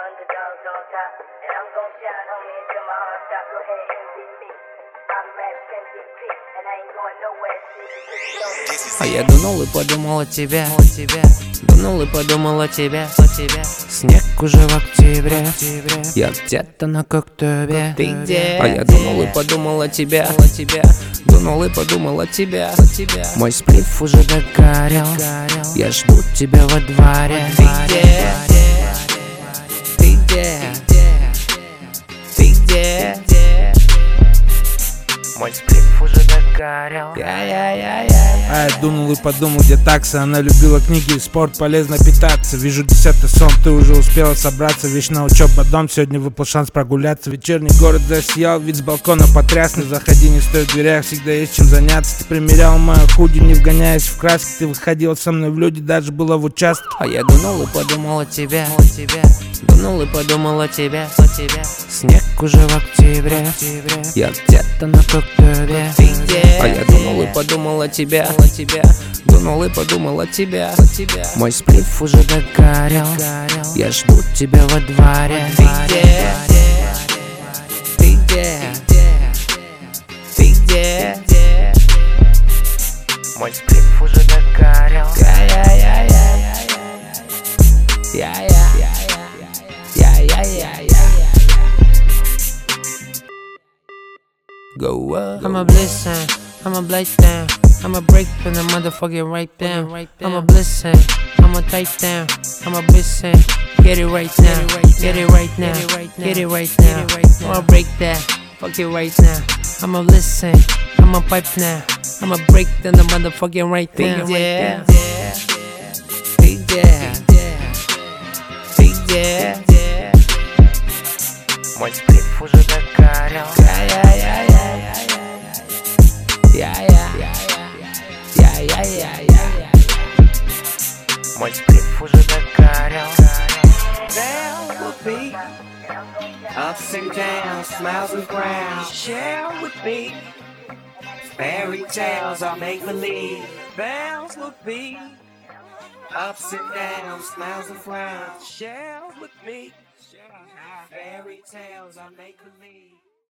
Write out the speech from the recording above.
underdogs on top. And I'm gon' shine, homie, until my heart stop. Go ahead, envy me. I'm Raps MVP, and I ain't going nowhere. А я дунул и подумал о тебе, дунул и подумал о тебе. Снег уже в октябре, я где-то на Коктебе. Ты где? А я дунул и подумал о тебе, дунул и подумал о тебе. Мой сплиф уже догорел, я жду тебя во дворе. Ты где? Ты где? Ты где? Мой сплиф уже догорел. А я дунул и подумал, где такса. Она любила книги и спорт, полезно питаться. Вижу 10-й сон, ты уже успела собраться. Вечная учеба, дом, сегодня выпал шанс прогуляться. Вечерний город засиял, вид с балкона потрясный. Заходи, не стой в дверях, всегда есть чем заняться. Ты примерял мою худи, не вгоняясь в краски. Ты выходила со мной в люди, даже была в участке. А я дунул и подумал о тебе, дунул и подумал о тебе. Снег уже в октябре, я где-то на Коктебе. Ты где? А я дунул и подумал о тебе, дунул и подумал о тебе. Мой сплиф уже догорел, я жду тебя во дворе. Ты где? Ты где? Ты где? Мой сплиф уже догорел. Go up. I'm a blessing, I'm a blaze down, I'm a break in the motherfucking right down. I'm a blessing, I'm a take down, I'm a blessing. Get it right now, get it right now, get it right now. I'm a break that, fuck it right now. I'm a listen, I'm a pipe now, I'm a break in the motherfucking right down. Мой сплиф уже догорел. Мой сплиф уже догорел. There will be ups and downs, smiles and frowns. Share with me fairy tales are make believe. There will be ups and downs, smiles and frowns. Share with me fairy tales are make believe.